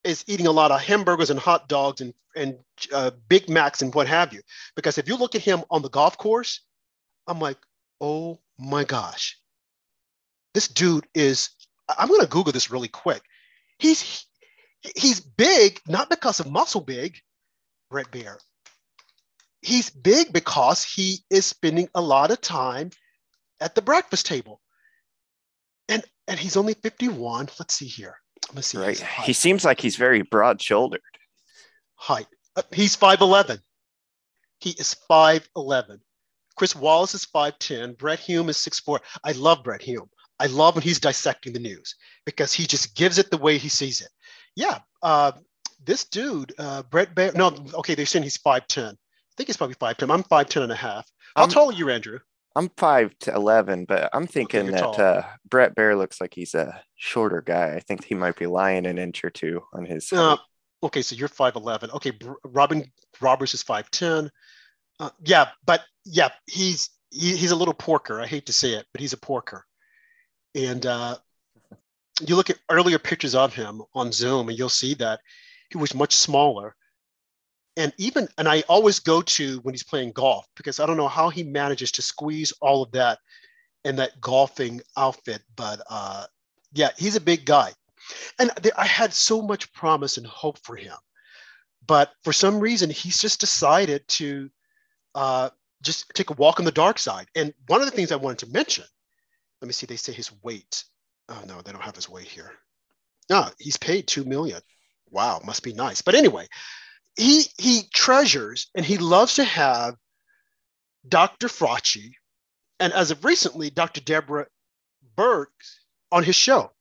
B: is eating a lot of hamburgers and hot dogs and Big Macs and what have you. Because if you look at him on the golf course, I'm like, oh my gosh, this dude is. I'm going to Google this really quick. He's big not because of muscle big, Bret Baier. He's big because he is spending a lot of time at the breakfast table. And he's only 51. Let's see here. Let me see.
A: Right. He seems like he's very broad-shouldered.
B: Height. He's 5'11". He is 5'11". Chris Wallace is 5'10". Bret Hume is 6'4". I love Bret Hume. I love when he's dissecting the news because he just gives it the way he sees it. Yeah. This dude, Bret Baier, no, okay, they're saying he's 5'10". I think he's probably 5'10". I'm 5'10 and a half. How tall are you, Andrew?
A: I'm 5'11", but I'm thinking that Bret Baier looks like he's a shorter guy. I think he might be lying an inch or two on his.
B: Okay, so you're 5'11". Okay, Robin Roberts is 5'10". Yeah, he's a little porker. I hate to say it, but he's a porker. And you look at earlier pictures of him on Zoom, and you'll see that he was much smaller. And I always go to when he's playing golf because I don't know how he manages to squeeze all of that in that golfing outfit. But yeah, he's a big guy. And I had so much promise and hope for him. But for some reason, he's just decided to just take a walk on the dark side. And one of the things I wanted to mention, let me see, they say his weight. Oh, no, they don't have his weight here. No, he's paid $2 million. Wow, must be nice. But anyway, he treasures and he loves to have Dr. Fauci and as of recently, Dr. Deborah Birx on his show.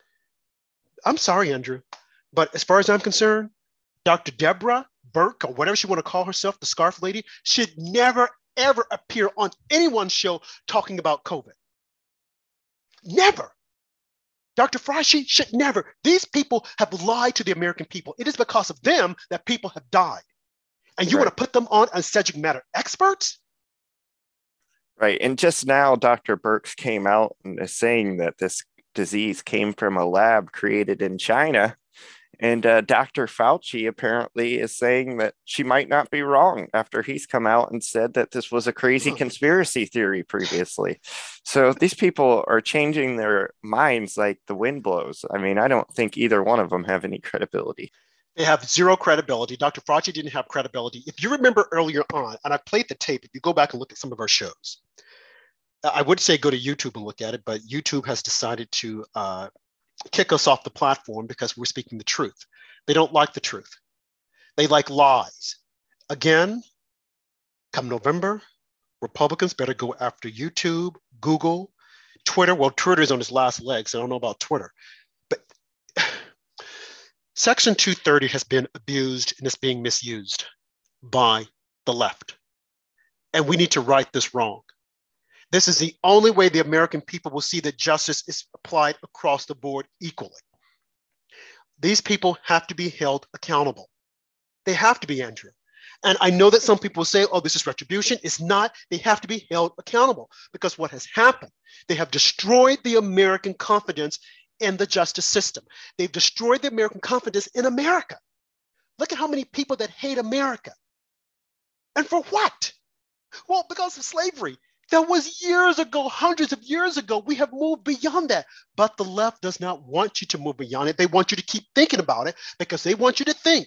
B: I'm sorry, Andrew, but as far as I'm concerned, Dr. Deborah Birx, or whatever she want to call herself, the scarf lady, should never, ever appear on anyone's show talking about COVID. Never. Dr. Fauci should never. These people have lied to the American people. It is because of them that people have died. And you want to put them on as subject matter experts?
A: Right. And just now, Dr. Birx came out and is saying that this disease came from a lab created in China. And Dr. Fauci apparently is saying that she might not be wrong after he's come out and said that this was a crazy conspiracy theory previously. So these people are changing their minds like the wind blows. I mean, I don't think either one of them have any credibility.
B: They have zero credibility. Dr. Fauci didn't have credibility. If you remember earlier on, and I played the tape, if you go back and look at some of our shows, I would say go to YouTube and look at it, but YouTube has decided to kick us off the platform because we're speaking the truth. They don't like the truth. They like lies. Again, come November, Republicans better go after YouTube, Google, Twitter. Well, Twitter is on its last legs. So I don't know about Twitter. But Section 230 has been abused and is being misused by the left. And we need to right this wrong. This is the only way the American people will see that justice is applied across the board equally. These people have to be held accountable. They have to be, Andrew. And I know that some people say, oh, this is retribution. It's not. They have to be held accountable because what has happened, they have destroyed the American confidence in the justice system. They've destroyed the American confidence in America. Look at how many people that hate America. And for what? Well, because of slavery. That was years ago, hundreds of years ago. We have moved beyond that. But the left does not want you to move beyond it. They want you to keep thinking about it because they want you to think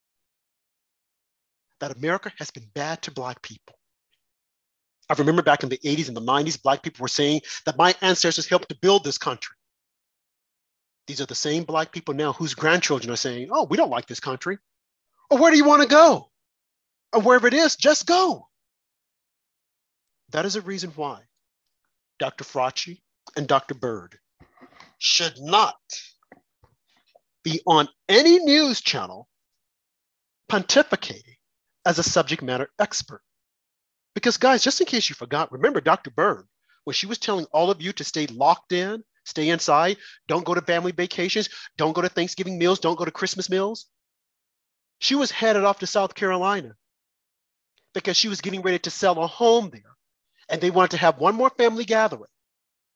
B: that America has been bad to Black people. I remember back in the 80s and the 90s, Black people were saying that my ancestors helped to build this country. These are the same Black people now whose grandchildren are saying, oh, we don't like this country. Or where do you want to go? Or wherever it is, just go. That is a reason why Dr. Fauci and Dr. Bird should not be on any news channel pontificating as a subject matter expert. Because guys, just in case you forgot, remember Dr. Bird, when she was telling all of you to stay locked in, stay inside, don't go to family vacations, don't go to Thanksgiving meals, don't go to Christmas meals. She was headed off to South Carolina because she was getting ready to sell a home there. And they wanted to have one more family gathering.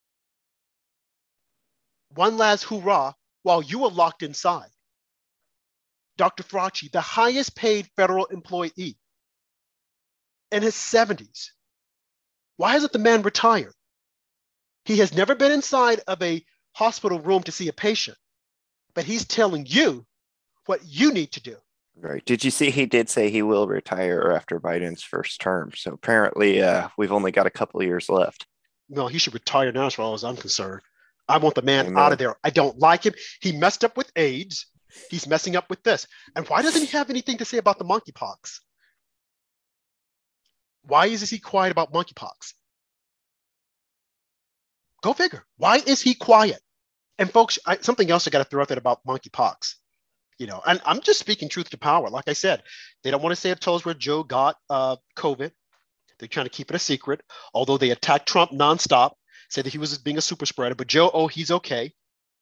B: One last hoorah while you were locked inside. Dr. Fauci, the highest paid federal employee in his 70s. Why hasn't the man retired? He has never been inside of a hospital room to see a patient, but he's telling you what you need to do.
A: Right. Did you see he did say he will retire after Biden's first term? So apparently we've only got a couple of years left.
B: No, he should retire now as far as I'm concerned. I want the man
A: Amen.
B: out of there. I don't like him. He messed up with AIDS. He's messing up with this. And why doesn't he have anything to say about the monkeypox? Why is he quiet about monkeypox? Go figure. Why is he quiet? And folks, something else I got to throw out there about monkeypox. You know, and I'm just speaking truth to power. Like I said, they don't want to say it tells where Joe got COVID. They're trying to keep it a secret, although they attacked Trump nonstop, said that he was being a super spreader. But Joe, oh, he's okay.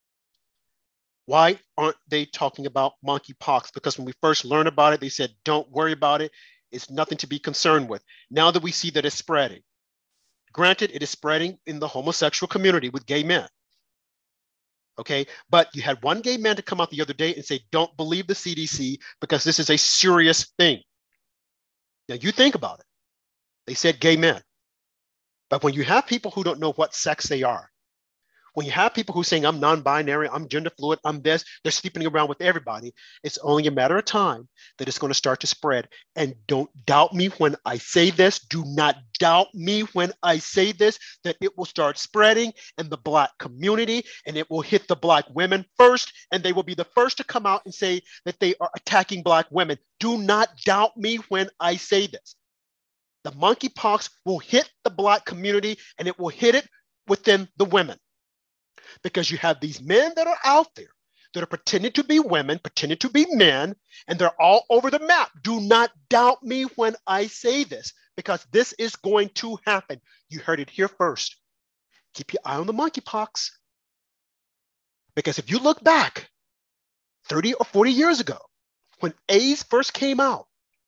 B: Why aren't they talking about monkeypox? Because when we first learned about it, they said, don't worry about it. It's nothing to be concerned with. Now that we see that it's spreading, granted, it is spreading in the homosexual community with gay men. Okay, but you had one gay man to come out the other day and say, don't believe the CDC because this is a serious thing. Now you think about it. They said gay men. But when you have people who don't know what sex they are, when you have people who are saying, I'm non-binary, I'm gender fluid, I'm this, they're sleeping around with everybody, it's only a matter of time that it's going to start to spread. And don't doubt me when I say this. Do not doubt me when I say this, that it will start spreading in the Black community and it will hit the Black women first. And they will be the first to come out and say that they are attacking Black women. Do not doubt me when I say this. The monkeypox will hit the Black community and it will hit it within the women. Because you have these men that are out there that are pretending to be women, pretending to be men, and they're all over the map. Do not doubt me when I say this, because this is going to happen. You heard it here first. Keep your eye on the monkeypox. Because if you look back 30 or 40 years ago, when AIDS first came out,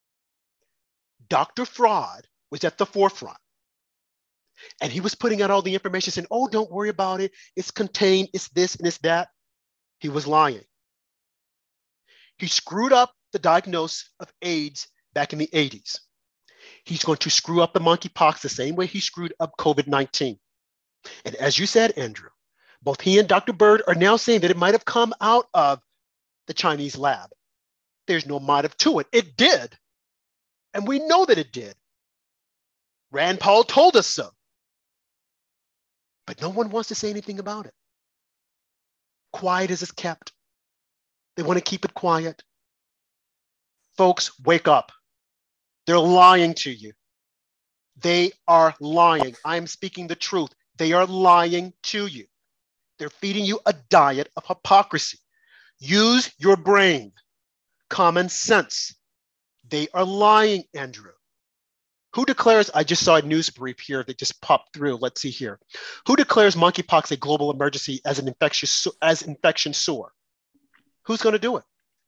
B: Dr. Fraud was at the forefront. And he was putting out all the information saying, oh, don't worry about it. It's contained, it's this and it's that. He was lying. He screwed up the diagnosis of AIDS back in the 80s. He's going to screw up the monkeypox the same way he screwed up COVID-19. And as you said, Andrew, both he and Dr. Bird are now saying that it might have come out of the Chinese lab. There's no motive to it. It did. And we know that it did. Rand Paul told us so. But no one wants to say anything about it. Quiet as it's kept. They want to keep it quiet. Folks, wake up. They're lying to you. They are lying. I'm speaking the truth. They are lying to you. They're feeding you a diet of hypocrisy. Use your brain, common sense. They are lying, Andrew. Who declares, I just saw a news brief here that just popped through. Let's see here. Who declares monkeypox a global emergency as an infection sore? Who's going to do it?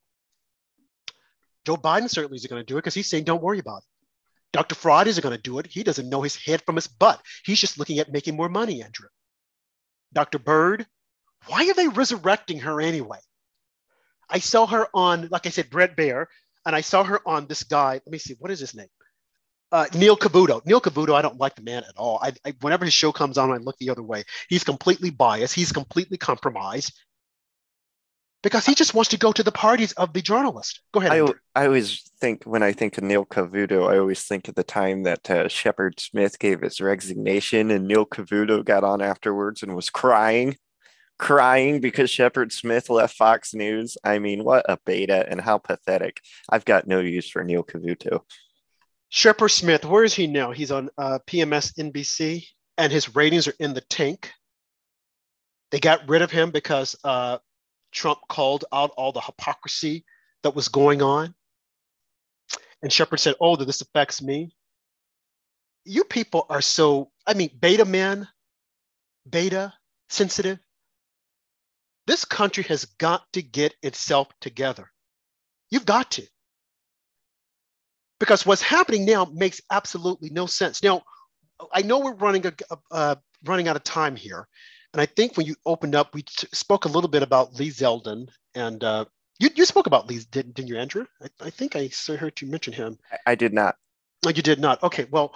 B: Joe Biden certainly isn't going to do it because he's saying, don't worry about it. Dr. Fraud isn't going to do it. He doesn't know his head from his butt. He's just looking at making more money, Andrew. Dr. Bird, why are they resurrecting her anyway? I saw her on, like I said, Brett Baer, and I saw her on this guy. Let me see, what is his name? Neil Cavuto. Neil Cavuto, I don't like the man at all. Whenever his show comes on, I look the other way. He's completely biased. He's completely compromised because he just wants to go to the parties of the journalist. Go ahead.
A: I always think, when I think of Neil Cavuto, I always think of the time that Shepard Smith gave his resignation and Neil Cavuto got on afterwards and was crying because Shepard Smith left Fox News. I mean, what a beta and how pathetic. I've got no use for Neil Cavuto.
B: Shepard Smith, where is he now? He's on PMS NBC, and his ratings are in the tank. They got rid of him because Trump called out all the hypocrisy that was going on. And Shepard said, oh, this affects me. You people are so, beta men, beta, sensitive. This country has got to get itself together. You've got to. Because what's happening now makes absolutely no sense. Now, I know we're running out of time here. And I think when you opened up, we spoke a little bit about Lee Zeldin and, You spoke about Lee, didn't you, Andrew? I think I heard you mention him.
A: I did not.
B: Oh, you did not. Okay, well,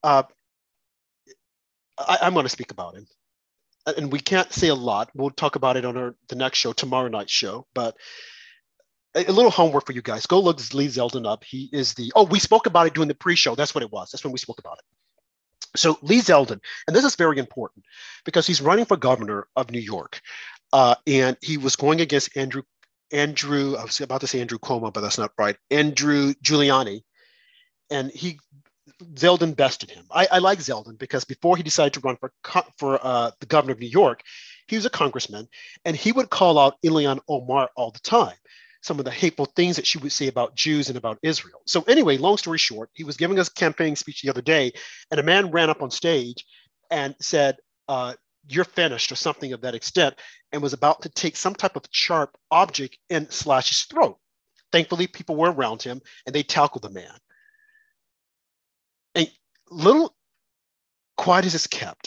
B: I'm going to speak about him. And we can't say a lot. We'll talk about it on the next show, tomorrow night's show. But a little homework for you guys. Go look Lee Zeldin up. He is we spoke about it during the pre-show. That's what it was. That's when we spoke about it. So Lee Zeldin, and this is very important because he's running for governor of New York. And he was going against Andrew, I was about to say Andrew Cuomo, but that's not right. Andrew Giuliani. And Zeldin bested him. I like Zeldin because before he decided to run for the governor of New York, he was a congressman, and he would call out Ilhan Omar all the time, some of the hateful things that she would say about Jews and about Israel. So anyway, long story short, he was giving us a campaign speech the other day, and a man ran up on stage and said, "You're finished," or something of that extent, and was about to take some type of sharp object and slash his throat. Thankfully, people were around him, and they tackled the man. A little quiet as it's kept,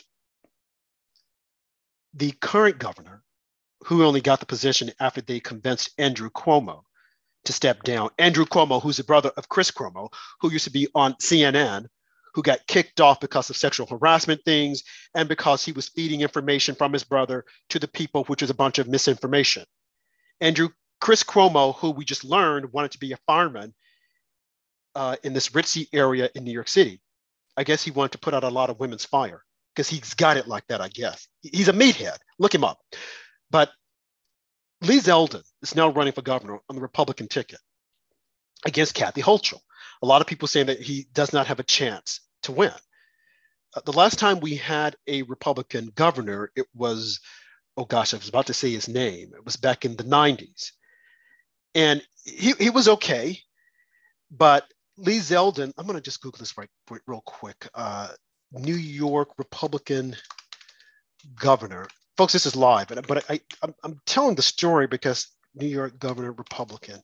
B: the current governor, who only got the position after they convinced Andrew Cuomo to step down. Andrew Cuomo, who's the brother of Chris Cuomo, who used to be on CNN, who got kicked off because of sexual harassment things and because he was feeding information from his brother to the people, which was a bunch of misinformation. Chris Cuomo, who we just learned wanted to be a fireman in this ritzy area in New York City. I guess he wanted to put out a lot of women's fire because he's got it like that, I guess. He's a meathead. Look him up. But Lee Zeldin is now running for governor on the Republican ticket against Kathy Hochul. A lot of people saying that he does not have a chance to win. The last time we had a Republican governor, it was, I was about to say his name. It was back in the 90s. And he was okay, but Lee Zeldin, I'm going to just Google this real quick. New York Republican governor. Folks, this is live, but I'm telling the story because New York governor Republican.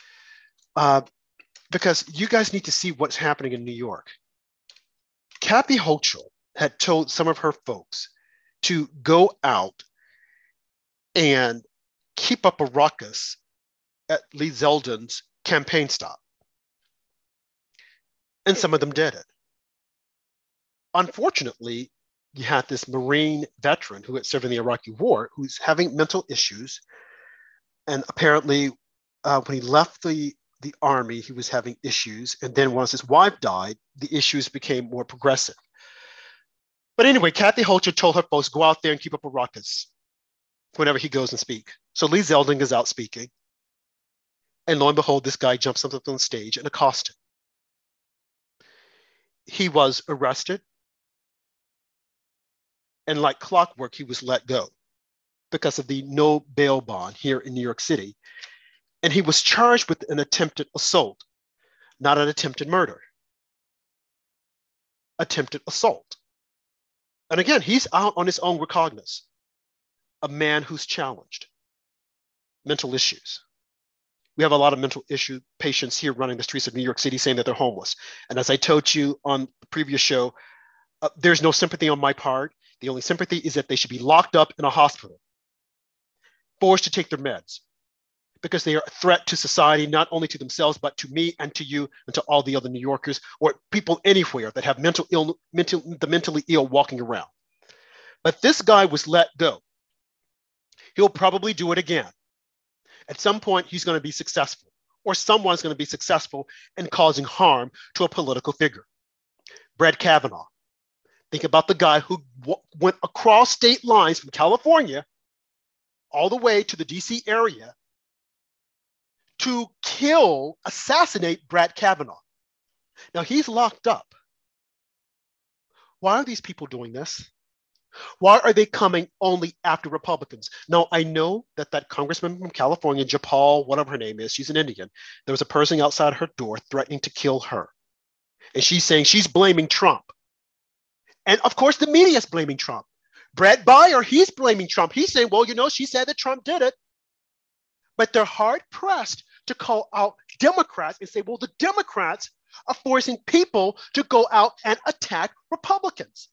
B: Because you guys need to see what's happening in New York. Kathy Hochul had told some of her folks to go out and keep up a ruckus at Lee Zeldin's campaign stop. And some of them did it. Unfortunately, you had this Marine veteran who had served in the Iraqi war who's having mental issues. And apparently, when he left the Army, he was having issues. And then once his wife died, the issues became more progressive. But anyway, Kathy Hochul told her folks, go out there and keep up a ruckus whenever he goes and speak. So Lee Zeldin is out speaking. And lo and behold, this guy jumps up on stage and accosts him. He was arrested. And like clockwork, he was let go because of the no bail bond here in New York City. And he was charged with an attempted assault, not an attempted murder. Attempted assault. And again, he's out on his own recognizance, a man who's challenged mental issues. We have a lot of mental issue patients here running the streets of New York City saying that they're homeless. And as I told you on the previous show, there's no sympathy on my part. The only sympathy is that they should be locked up in a hospital, forced to take their meds, because they are a threat to society, not only to themselves, but to me and to you and to all the other New Yorkers or people anywhere that have the mentally ill walking around. But this guy was let go. He'll probably do it again. At some point, he's going to be successful, or someone's going to be successful in causing harm to a political figure. Brett Kavanaugh. Think about the guy who went across state lines from California all the way to the DC area to assassinate Brett Kavanaugh. Now he's locked up. Why are these people doing this? Why are they coming only after Republicans? Now, I know that congressman from California, Jayapal, whatever her name is, she's an Indian. There was a person outside her door threatening to kill her. And she's saying she's blaming Trump. And of course, the media is blaming Trump. Brett Baier, he's blaming Trump. He's saying, well, she said that Trump did it. But they're hard pressed to call out Democrats and say, well, the Democrats are forcing people to go out and attack Republicans.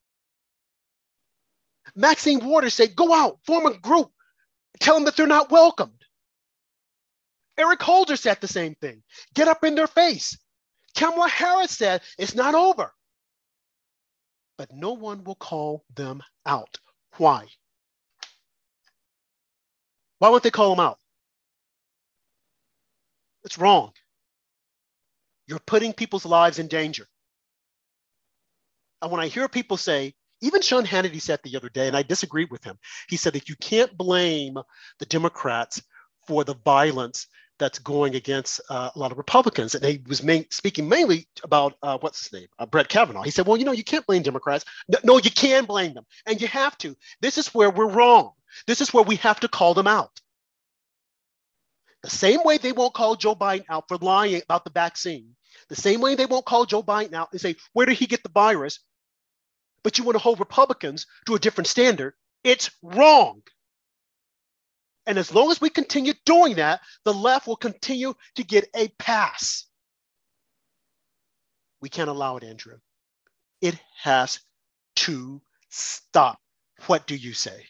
B: Maxine Waters said, go out, form a group, tell them that they're not welcomed. Eric Holder said the same thing. Get up in their face. Kamala Harris said it's not over. But no one will call them out. Why? Why won't they call them out? It's wrong. You're putting people's lives in danger. And when I hear people say, even Sean Hannity said the other day, and I disagreed with him, he said that you can't blame the Democrats for the violence that's going against a lot of Republicans. And he was speaking mainly about, what's his name? Brett Kavanaugh. He said, well, you can't blame Democrats. No, you can blame them. And you have to. This is where we're wrong. This is where we have to call them out. The same way they won't call Joe Biden out for lying about the vaccine, the same way they won't call Joe Biden out and say, where did he get the virus? But you want to hold Republicans to a different standard. It's wrong. And as long as we continue doing that, the left will continue to get a pass. We can't allow it, Andrew. It has to stop. What do you say?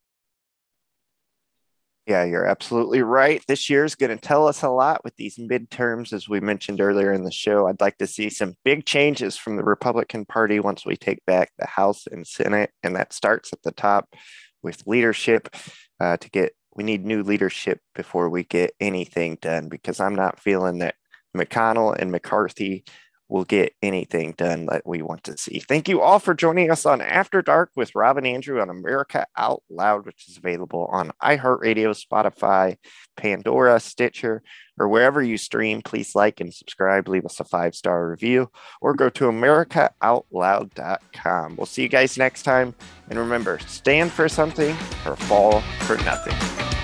A: Yeah, you're absolutely right. This year is going to tell us a lot with these midterms, as we mentioned earlier in the show. I'd like to see some big changes from the Republican Party once we take back the House and Senate, and that starts at the top with leadership. We need new leadership before we get anything done, because I'm not feeling that McConnell and McCarthy will get anything done that we want to see. Thank you all for joining us on After Dark with Rob and Andrew on America Out Loud, which is available on iHeartRadio, Spotify, Pandora, Stitcher, or wherever you stream. Please like and subscribe, leave us a 5-star review, or go to AmericaOutloud.com. We'll see you guys next time. And remember, stand for something or fall for nothing.